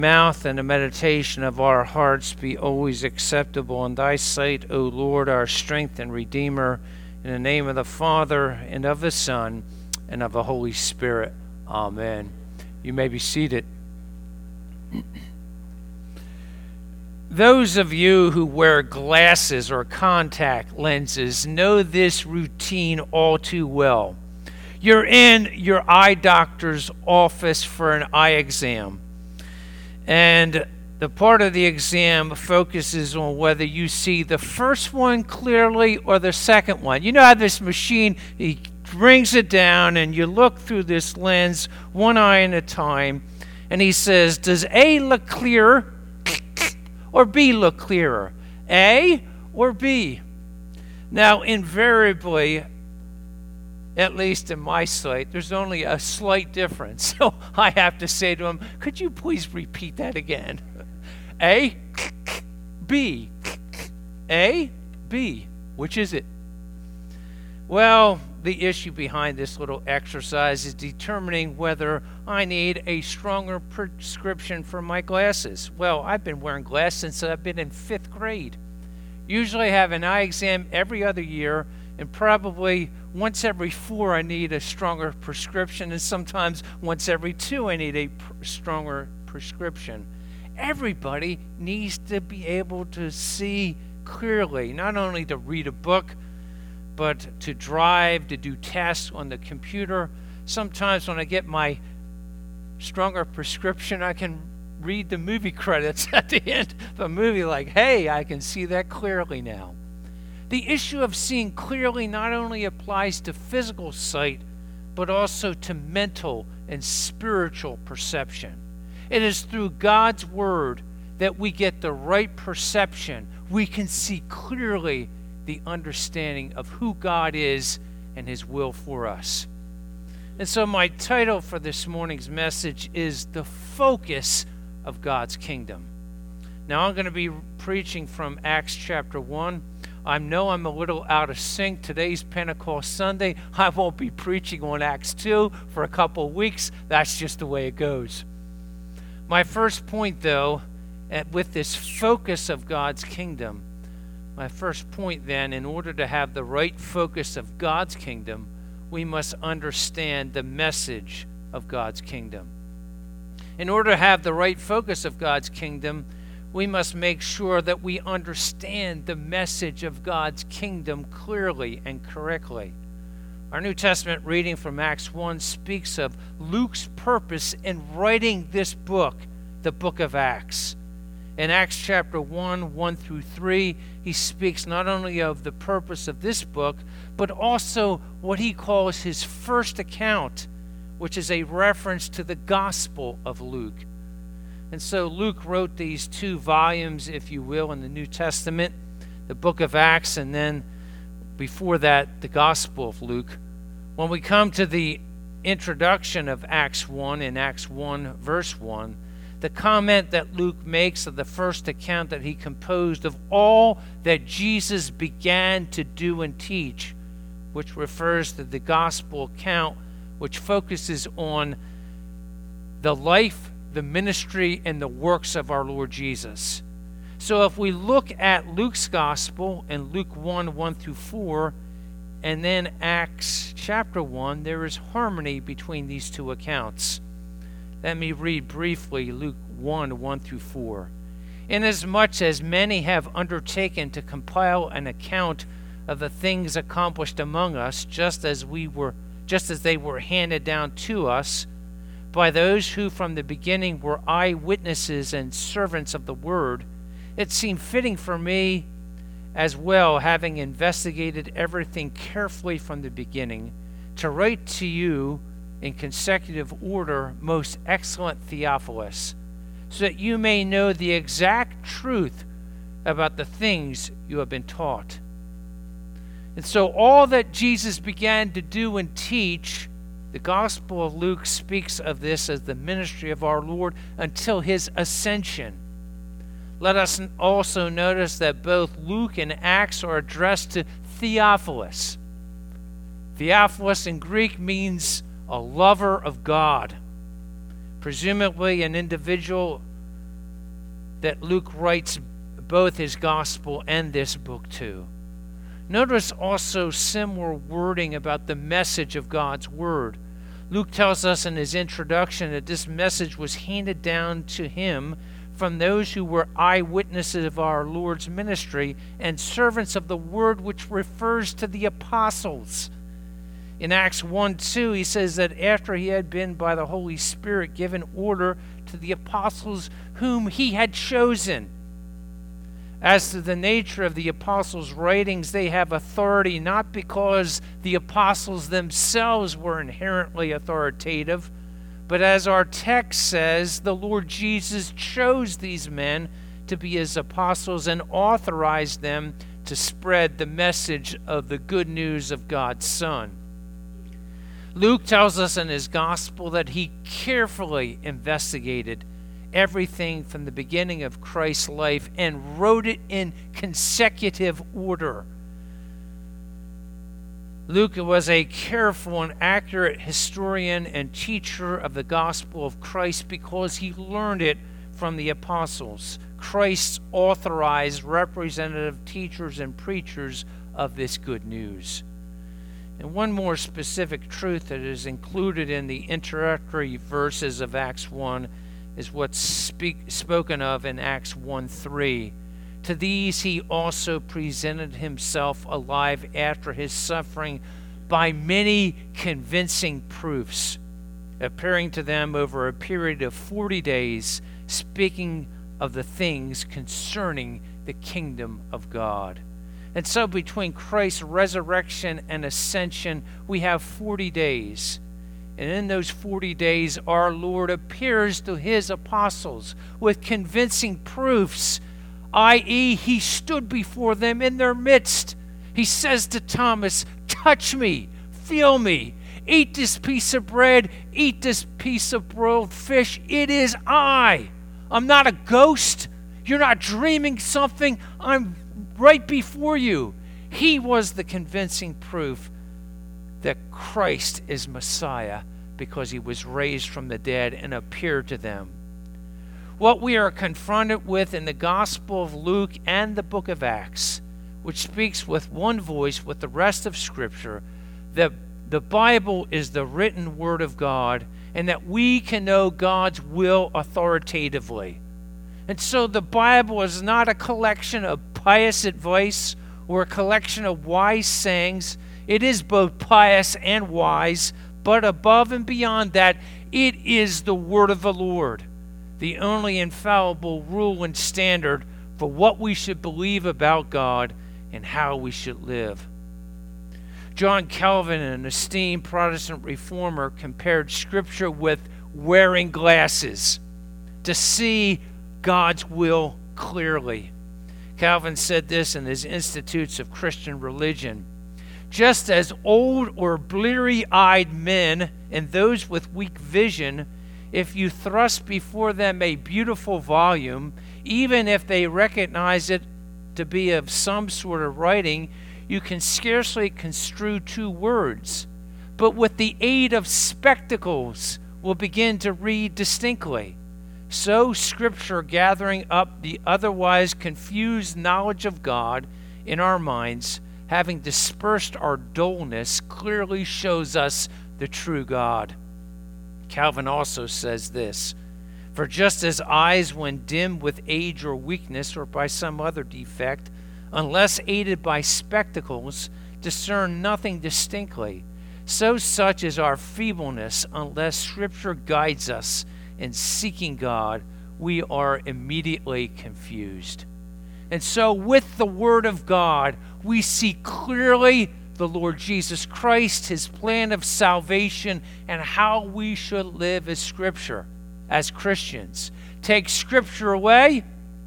Mouth and the meditation of our hearts be always acceptable in thy sight, O Lord, our strength and Redeemer, in the name of the Father, and of the Son, and of the Holy Spirit. Amen. You may be seated. Those of you who wear glasses or contact lenses know this routine all too well. You're in your eye doctor's office for an eye exam. And the part of the exam focuses on whether you see the first one clearly or the second one. You know how this machine, he brings it down and you look through this lens one eye at a time, and he says, does A look clearer or B look clearer? A or B? Now, invariably, at least in my sight, there's only a slight difference. So I have to say to him, could you please repeat that again? A, B, A, B. Which is it? Well, the issue behind this little exercise is determining whether I need a stronger prescription for my glasses. Well, I've been wearing glasses since I've been in 5th grade. Usually I have an eye exam every other year, and probably once every 4 I need a stronger prescription, and sometimes once every 2 I need a stronger prescription. Everybody needs to be able to see clearly, not only to read a book, but to drive, to do tests on the computer. Sometimes when I get my stronger prescription, I can read the movie credits at the end of a movie like, hey, I can see that clearly now. The issue of seeing clearly not only applies to physical sight, but also to mental and spiritual perception. It is through God's Word that we get the right perception. We can see clearly the understanding of who God is and His will for us. And so my title for this morning's message is The Focus of God's Kingdom. Now I'm going to be preaching from Acts chapter 1. I know I'm a little out of sync. Today's Pentecost Sunday. I won't be preaching on Acts 2 for a couple of weeks. That's just the way it goes. My first point, though, with this focus of God's kingdom, my first point then, in order to have the right focus of God's kingdom, we must understand the message of God's kingdom. In order to have the right focus of God's kingdom, we must make sure that we understand the message of God's kingdom clearly and correctly. Our New Testament reading from Acts 1 speaks of Luke's purpose in writing this book, the book of Acts. In Acts chapter 1, 1 through 3, he speaks not only of the purpose of this book, but also what he calls his first account, which is a reference to the Gospel of Luke. And so Luke wrote these 2 volumes, if you will, in the New Testament, the book of Acts, and then before that, the Gospel of Luke. When we come to the introduction of Acts 1, in Acts 1, verse 1, the comment that Luke makes of the first account that he composed of all that Jesus began to do and teach, which refers to the Gospel account, which focuses on the life, the ministry, and the works of our Lord Jesus. So if we look at Luke's Gospel in Luke 1, 1 through 4, and then Acts chapter 1, there is harmony between these 2 accounts. Let me read briefly Luke 1, 1 through 4. Inasmuch as many have undertaken to compile an account of the things accomplished among us, just as they were handed down to us, by those who from the beginning were eyewitnesses and servants of the word, it seemed fitting for me as well, having investigated everything carefully from the beginning, to write to you in consecutive order, most excellent Theophilus, so that you may know the exact truth about the things you have been taught. And so all that Jesus began to do and teach, the Gospel of Luke speaks of this as the ministry of our Lord until his ascension. Let us also notice that both Luke and Acts are addressed to Theophilus. Theophilus in Greek means a lover of God, presumably an individual that Luke writes both his gospel and this book to. Notice also similar wording about the message of God's word. Luke tells us in his introduction that this message was handed down to him from those who were eyewitnesses of our Lord's ministry and servants of the word, which refers to the apostles. In Acts 1:2, he says that after he had been by the Holy Spirit given order to the apostles whom he had chosen. As to the nature of the apostles' writings, they have authority not because the apostles themselves were inherently authoritative, but as our text says, the Lord Jesus chose these men to be his apostles and authorized them to spread the message of the good news of God's Son. Luke tells us in his gospel that he carefully investigated everything from the beginning of Christ's life and wrote it in consecutive order. Luke was a careful and accurate historian and teacher of the gospel of Christ because he learned it from the apostles, Christ's authorized representative teachers and preachers of this good news. And one more specific truth that is included in the introductory verses of Acts 1 is what's spoken of in Acts 1:3. To these he also presented himself alive after his suffering by many convincing proofs, appearing to them over a period of 40 days, speaking of the things concerning the kingdom of God. And so between Christ's resurrection and ascension, we have 40 days. And in those 40 days, our Lord appears to his apostles with convincing proofs, i.e., he stood before them in their midst. He says to Thomas, "Touch me, feel me, eat this piece of bread, eat this piece of broiled fish. It is I. I'm not a ghost. You're not dreaming something. I'm right before you." He was the convincing proof that Christ is Messiah because he was raised from the dead and appeared to them. What we are confronted with in the Gospel of Luke and the book of Acts, which speaks with one voice with the rest of Scripture, that the Bible is the written Word of God and that we can know God's will authoritatively. And so the Bible is not a collection of pious advice or a collection of wise sayings. It is both pious and wise, but above and beyond that, it is the word of the Lord, the only infallible rule and standard for what we should believe about God and how we should live. John Calvin, an esteemed Protestant reformer, compared Scripture with wearing glasses to see God's will clearly. Calvin said this in his Institutes of Christian Religion: "Just as old or bleary-eyed men and those with weak vision, if you thrust before them a beautiful volume, even if they recognize it to be of some sort of writing, you can scarcely construe two words, but with the aid of spectacles will begin to read distinctly. So Scripture, gathering up the otherwise confused knowledge of God in our minds, having dispersed our dullness, clearly shows us the true God." Calvin also says this: "For just as eyes, when dimmed with age or weakness or by some other defect, unless aided by spectacles, discern nothing distinctly, so such is our feebleness unless Scripture guides us in seeking God, we are immediately confused." And so with the Word of God, we see clearly the Lord Jesus Christ, his plan of salvation, and how we should live as Scripture, as Christians. Take Scripture away,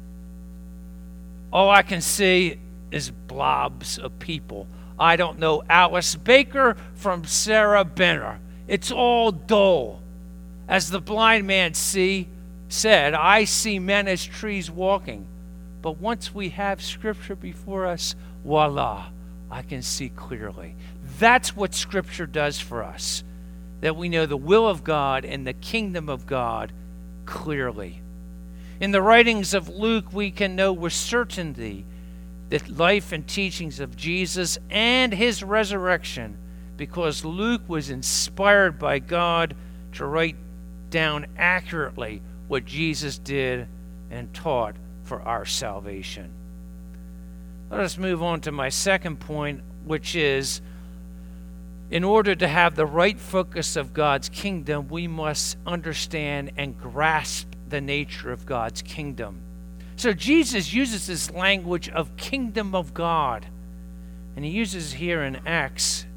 all I can see is blobs of people. I don't know Alice Baker from Sarah Benner. It's all dull. As the blind man said, "I see men as trees walking." But once we have Scripture before us, voila, I can see clearly. That's what Scripture does for us, that we know the will of God and the kingdom of God clearly. In the writings of Luke, we can know with certainty the life and teachings of Jesus and his resurrection, because Luke was inspired by God to write down accurately what Jesus did and taught for our salvation. Let us move on to my second point, which is, in order to have the right focus of God's kingdom, we must understand and grasp the nature of God's kingdom. So Jesus uses this language of kingdom of God, and he uses here in Acts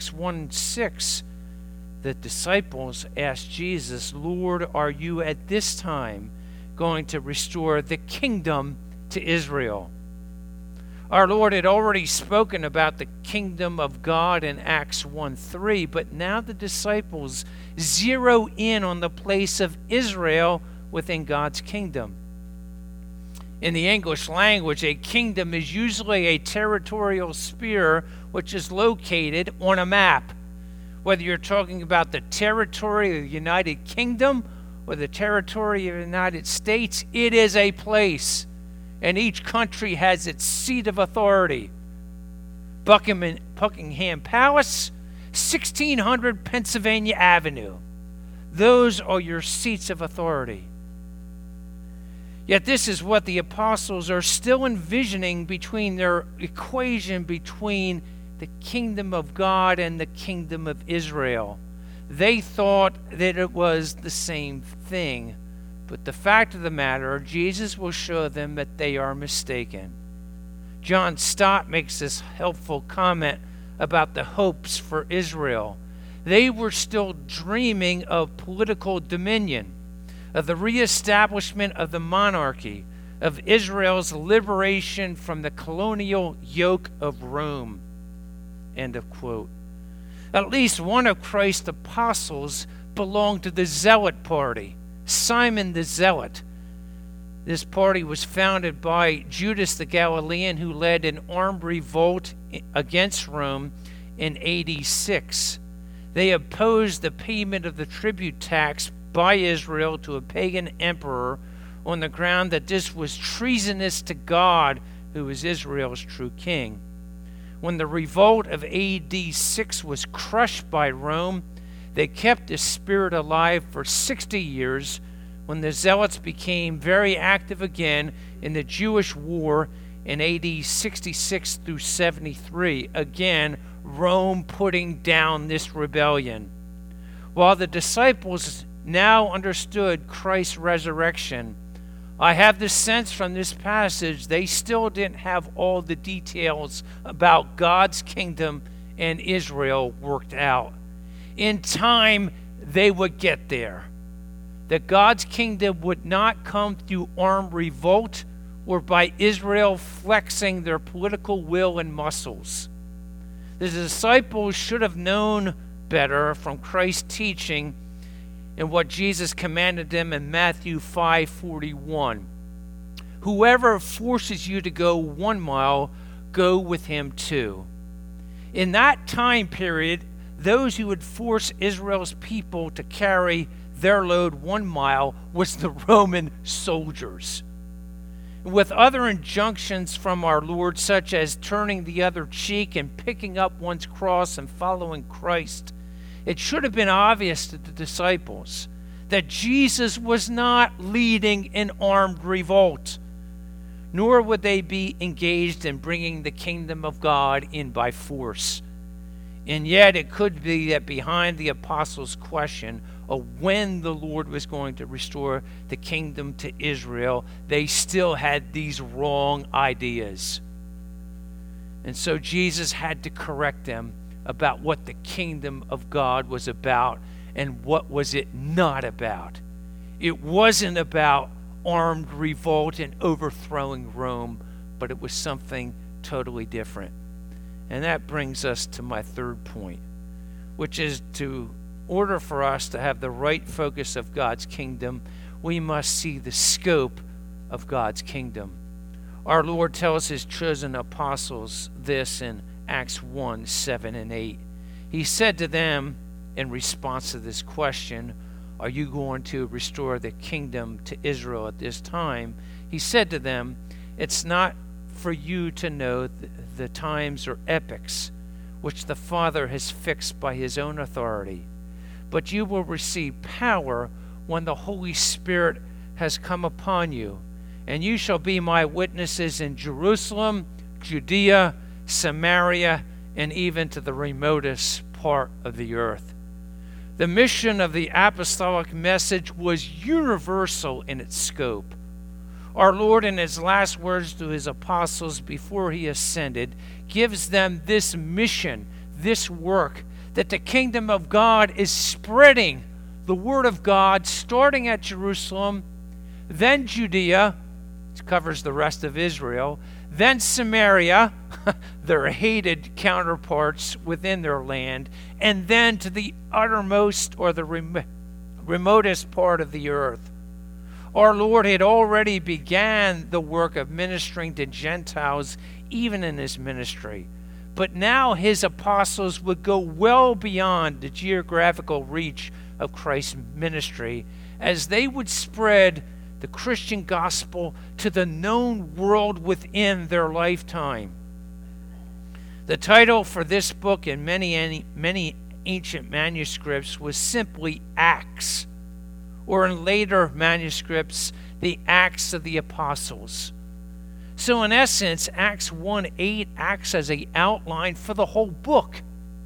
1:6. The disciples asked Jesus, "Lord, are you at this time going to restore the kingdom to Israel?" Our Lord had already spoken about the kingdom of God in Acts 1:3, but now the disciples zero in on the place of Israel within God's kingdom. In the English language, a kingdom is usually a territorial sphere which is located on a map. Whether you're talking about the territory of the United Kingdom or the territory of the United States, it is a place, and each country has its seat of authority. Buckingham Palace, 1600 Pennsylvania Avenue. Those are your seats of authority. Yet this is what the apostles are still envisioning between their equation between the kingdom of God and the kingdom of Israel. They thought that it was the same thing, but the fact of the matter, Jesus will show them that they are mistaken. John Stott makes this helpful comment about the hopes for Israel. They were still dreaming of political dominion, of the reestablishment of the monarchy, of Israel's liberation from the colonial yoke of Rome. End of quote. At least one of Christ's apostles belonged to the Zealot party, Simon the Zealot. This party was founded by Judas the Galilean, who led an armed revolt against Rome in AD 6. They opposed the payment of the tribute tax by Israel to a pagan emperor on the ground that this was treasonous to God, who is Israel's true king. When the revolt of AD 6 was crushed by Rome, they kept the spirit alive for 60 years when the Zealots became very active again in the Jewish war in AD 66 through 73. Again, Rome putting down this rebellion. While the disciples now understood Christ's resurrection, I have the sense from this passage they still didn't have all the details about God's kingdom and Israel worked out. In time, they would get there. That God's kingdom would not come through armed revolt or by Israel flexing their political will and muscles. The disciples should have known better from Christ's teaching and what Jesus commanded them in Matthew 5:41. Whoever forces you to go 1 mile, go with him 2. In that time period, those who would force Israel's people to carry their load 1 mile was the Roman soldiers. With other injunctions from our Lord, such as turning the other cheek and picking up one's cross and following Christ, it should have been obvious to the disciples that Jesus was not leading an armed revolt, nor would they be engaged in bringing the kingdom of God in by force. And yet it could be that behind the apostles' question of when the Lord was going to restore the kingdom to Israel, they still had these wrong ideas. And so Jesus had to correct them about what the kingdom of God was about and what was it not about. It wasn't about armed revolt and overthrowing Rome, but it was something totally different. And that brings us to my third point, which is to order for us to have the right focus of God's kingdom, we must see the scope of God's kingdom. Our Lord tells his chosen apostles this in Acts 1:7 and 8. He said to them in response to this question, are you going to restore the kingdom to Israel at this time? He said to them, it's not for you to know the times or epochs which the Father has fixed by his own authority, but you will receive power when the Holy Spirit has come upon you, and you shall be my witnesses in Jerusalem, Judea, Samaria, and even to the remotest part of the earth. The mission of the apostolic message was universal in its scope. Our Lord, in his last words to his apostles before he ascended, gives them this mission, this work, that the kingdom of God is spreading the word of God, starting at Jerusalem, then Judea, which covers the rest of Israel, then Samaria, their hated counterparts within their land, and then to the uttermost or the remotest part of the earth. Our Lord had already began the work of ministering to Gentiles even in his ministry. But now his apostles would go well beyond the geographical reach of Christ's ministry as they would spread the Christian gospel to the known world within their lifetime. The title for this book in many ancient manuscripts was simply Acts, or in later manuscripts, the Acts of the Apostles. So in essence, Acts 1:8 acts as an outline for the whole book.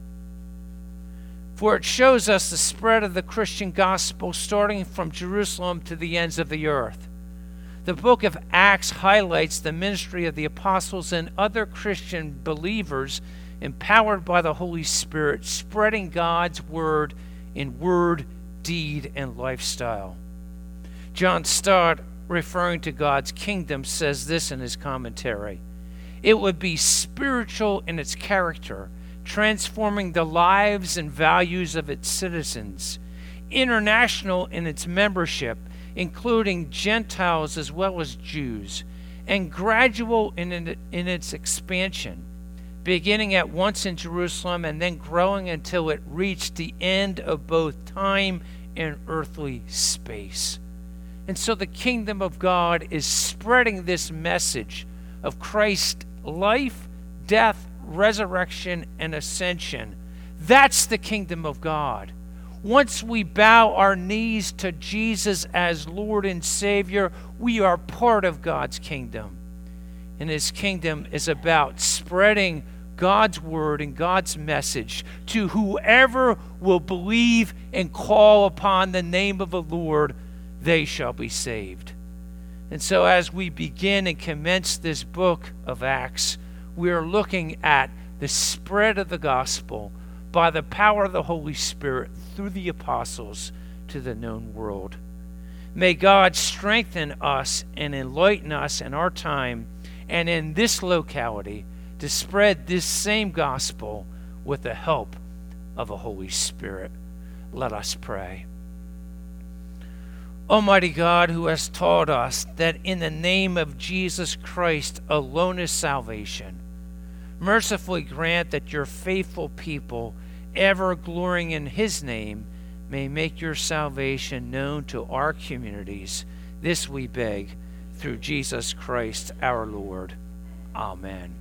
For it shows us the spread of the Christian gospel starting from Jerusalem to the ends of the earth. The book of Acts highlights the ministry of the apostles and other Christian believers empowered by the Holy Spirit, spreading God's word in word, deed, and lifestyle. John Stott, referring to God's kingdom, says this in his commentary: it would be spiritual in its character, transforming the lives and values of its citizens, international in its membership, including Gentiles as well as Jews, and gradual in its expansion, beginning at once in Jerusalem and then growing until it reached the end of both time and earthly space. And so the kingdom of God is spreading this message of Christ's life, death, resurrection, and ascension. That's the kingdom of God. Once we bow our knees to Jesus as Lord and Savior, we are part of God's kingdom. And his kingdom is about spreading God's word and God's message to whoever will believe and call upon the name of the Lord, they shall be saved. And so as we begin and commence this book of Acts, we are looking at the spread of the gospel by the power of the Holy Spirit through the apostles to the known world. May God strengthen us and enlighten us in our time and in this locality to spread this same gospel with the help of the Holy Spirit. Let us pray. Almighty God, who has taught us that in the name of Jesus Christ alone is salvation, mercifully grant that your faithful people, ever glorying in his name, may make your salvation known to our communities. This we beg through Jesus Christ our Lord. Amen.